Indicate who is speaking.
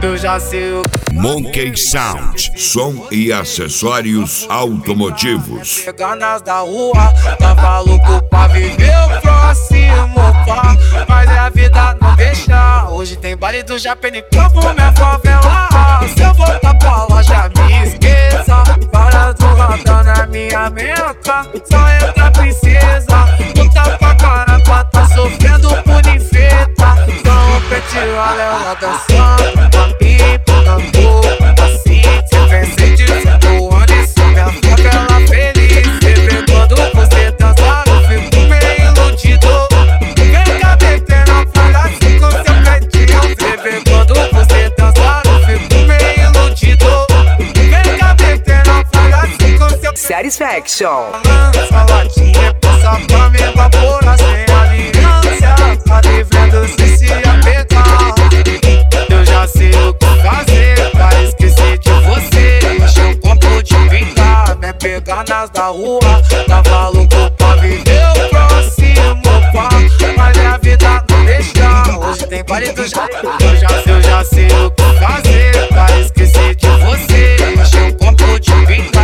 Speaker 1: Eu já sei o
Speaker 2: Monkey Sound, som e acessórios automotivos.
Speaker 1: Ganas da rua, tava louco pra viver o próximo pá. Mas a vida não deixa. Hoje tem baile do Japene, como minha favela. Se eu voltar pra loja, me esqueça. Para do radar na minha meta. Só entra princesa. Puta pra caramba, tá sofrendo por infeta. Então o pretinho ela dançando. A pipa, tambor, assim. Se vence de do Anderson, minha favela feliz. Bebê, quando você dançar, eu fico meio iludido. Vem cá, metendo fala assim com seu pretinho. Bebê, quando você dançar, eu fico meio iludido. Vem cá, metendo fala assim com seu
Speaker 3: Satisfaction.
Speaker 1: Lança latinha, passa pra me evaporar sem aliança. Tá devendo se apegar. Eu já sei o que fazer pra esquecer de você. Encher um copo de pintar, me pegar nas da rua. Tava louco pra viver o próximo pá. Mas a vida não deixa. Hoje tem baile do eu já sei o que fazer pra esquecer de você. Encher um copo de pintar.